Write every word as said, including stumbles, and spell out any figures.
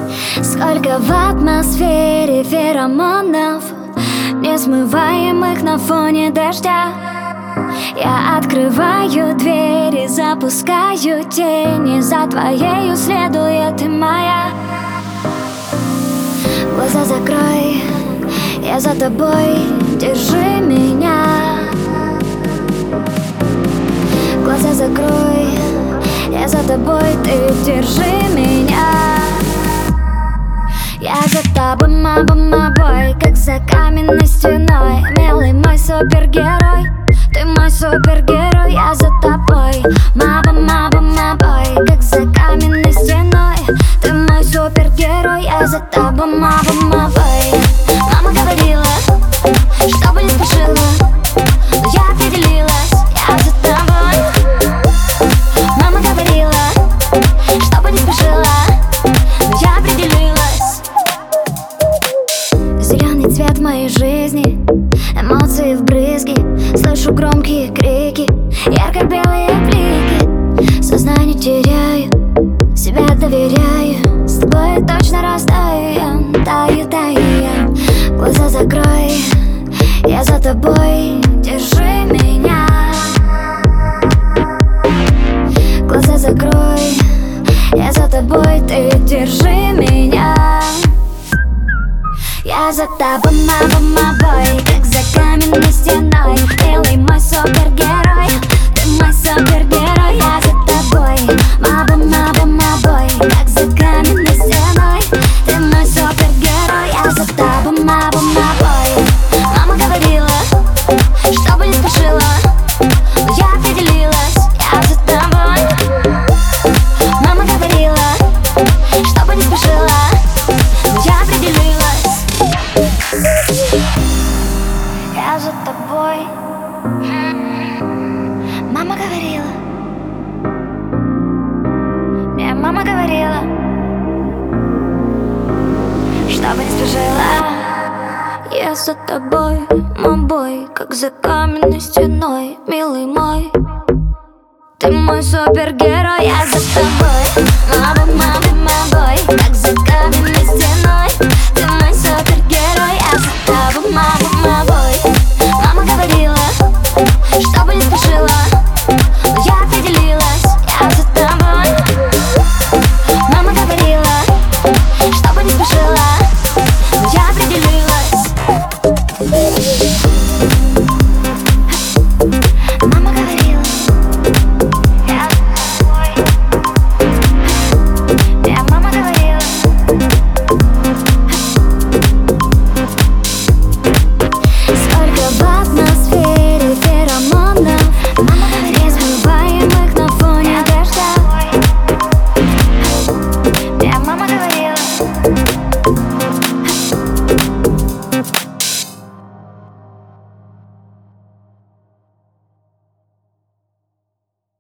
Сколько в атмосфере феромонов, несмываемых на фоне дождя. Я открываю двери, запускаю тени, за твоею следует ты моя. Глаза закрой, я за тобой, держи меня. Глаза закрой, я за тобой, ты держи меня. Я за тобой, мама-мабой, как за каменной стеной. Милый мой супергерой, ты мой супергерой. Я за тобой, мама-мама-мабой, как за каменной стеной. Ты мой супергерой, я за тобой, мама-мабой. Мама говорила, чтобы не спешила, но я определилась, я за тобой. Мама говорила, чтобы не спешила, но я определилась. Зеленый цвет моей жизни, эмоции вбрызги, слышу громкие крики, ярко-белые блики. Сознание теряю, себя доверяю, с тобой точно растаю, таю, таю я. Глаза закрой, я за тобой, держи меня. Глаза закрой, я за тобой, ты держи меня. Я за тобой, мама-мабой, как за каменной стеной. Милый мой супергерой, ты мой супергерой. Я за тобой, мама-мама-мабой, как за каменной стеной. Ты мой супергерой, я за тобой, мама-мабой. Мама говорила, чтобы не спешила, но я определилась, я за тобой. Мама говорила, чтобы не спешила, но я определилась. Я за тобой. Мама говорила, мне мама говорила, чтобы не спешила. Я за тобой, мой, как за каменной стеной. Милый мой, ты мой супергерой, я за